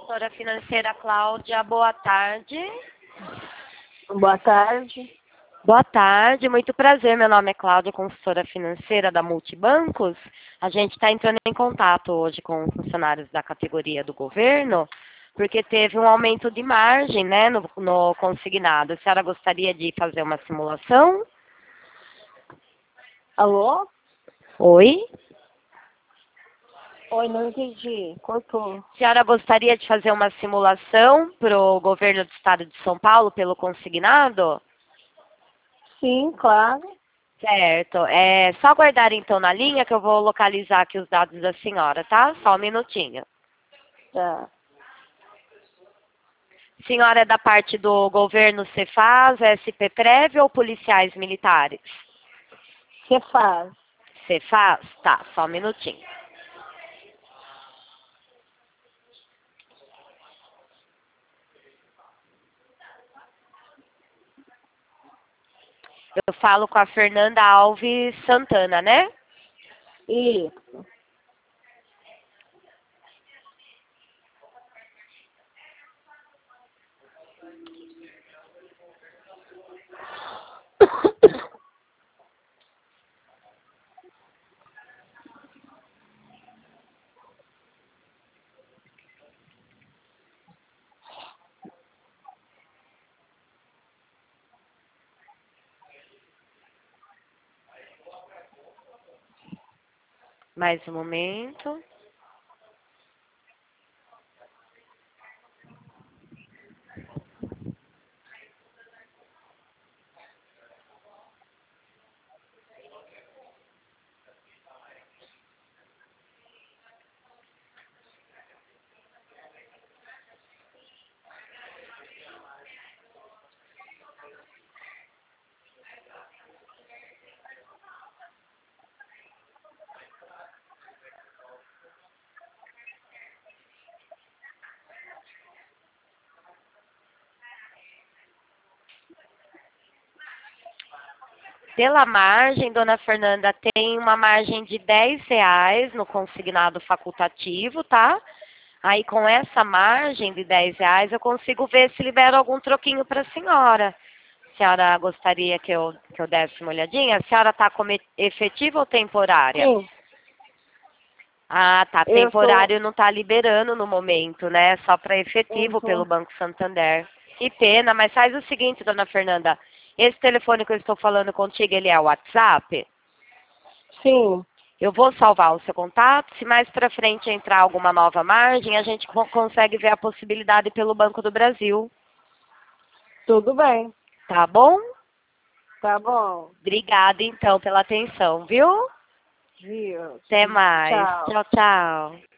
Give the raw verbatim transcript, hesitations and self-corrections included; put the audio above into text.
consultora financeira Cláudia, boa tarde. Boa tarde. Boa tarde, muito prazer. Meu nome é Cláudia, consultora financeira da Multibancos. A gente está entrando em contato hoje com funcionários da categoria do governo, porque teve um aumento de margem, né, no, no consignado. A senhora gostaria de fazer uma simulação? Alô? Oi? Oi, não entendi. Cortou. A senhora gostaria de fazer uma simulação para o governo do estado de São Paulo pelo consignado? Sim, claro. Certo. É só aguardar então na linha que eu vou localizar aqui os dados da senhora, tá? Só um minutinho. Tá. Senhora é da parte do governo Cefaz, S P Prev ou policiais militares? Você faz? Cefaz? Tá, só um minutinho. Eu falo com a Fernanda Alves Santana, né? Isso. Mais um momento. Pela margem, dona Fernanda, tem uma margem de dez reais no consignado facultativo, tá? Aí com essa margem de dez reais eu consigo ver se libero algum troquinho para a senhora. A senhora gostaria que eu, que eu desse uma olhadinha? A senhora está como efetiva ou temporária? Sim. Ah, tá. Eu Temporário não está liberando no momento, né? Só para efetivo Uhum. pelo Banco Santander. Que pena, mas faz o seguinte, dona Fernanda. Esse telefone que eu estou falando contigo, ele é o WhatsApp? Sim. Eu vou salvar o seu contato. Se mais para frente entrar alguma nova margem, a gente co- consegue ver a possibilidade pelo Banco do Brasil. Tudo bem. Tá bom? Tá bom. Obrigada, então, pela atenção, viu? Viu? Até mais. Tchau. Tchau, tchau.